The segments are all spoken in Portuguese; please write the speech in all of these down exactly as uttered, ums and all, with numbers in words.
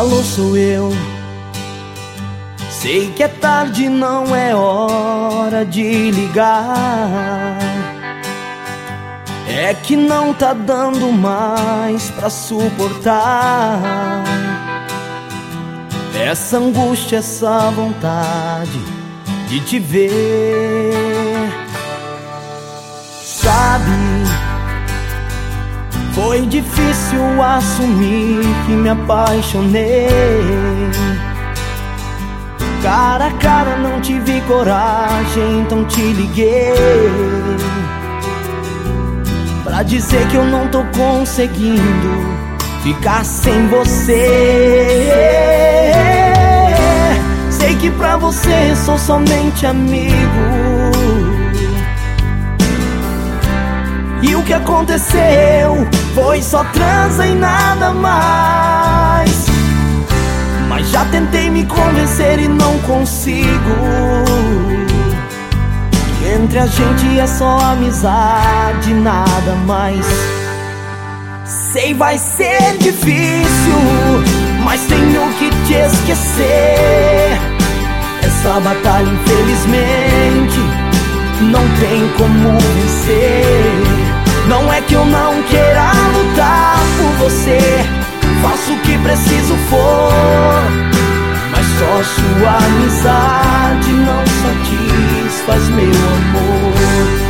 Alô, sou eu. Sei que é tarde, não é hora de ligar. É que não tá dando mais pra suportar essa angústia, essa vontade de te ver. Sabe, foi difícil assumir que me apaixonei. Cara a cara não tive coragem, então te liguei pra dizer que eu não tô conseguindo ficar sem você. Sei que pra você sou somente amigo, e o que aconteceu foi só transa e nada mais. Mas já tentei me convencer e não consigo. Entre a gente é só amizade, nada mais. Sei, vai ser difícil, mas tenho que te esquecer. Essa batalha, infelizmente, não tem como vencer. Não é que eu não queira lutar por você, faço o que preciso for, mas só sua amizade não satisfaz meu amor.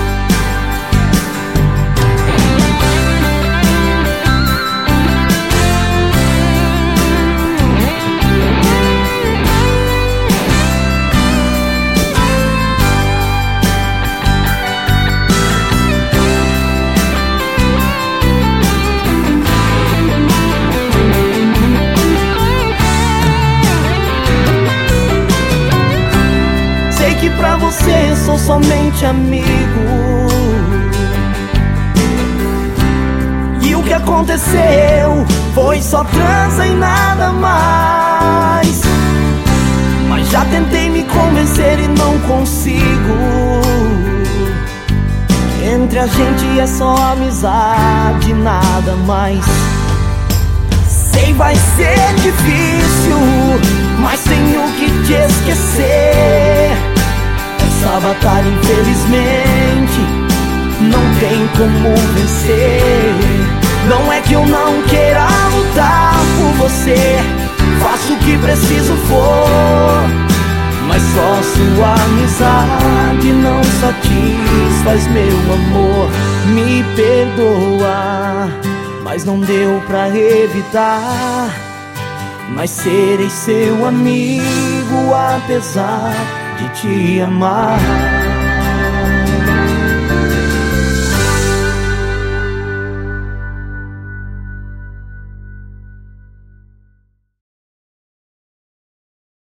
Que pra você sou somente amigo, e o que aconteceu foi só transa e nada mais. Mas já tentei me convencer e não consigo. Entre a gente é só amizade, nada mais. Sei, vai ser difícil, mas tenho que te esquecer. Essa batalha, infelizmente, não tem como vencer. Não é que eu não queira lutar por você, faço o que preciso for, mas só sua amizade não satisfaz meu amor. Me perdoa, mas não deu pra evitar. Mas serei seu amigo apesar de te amar.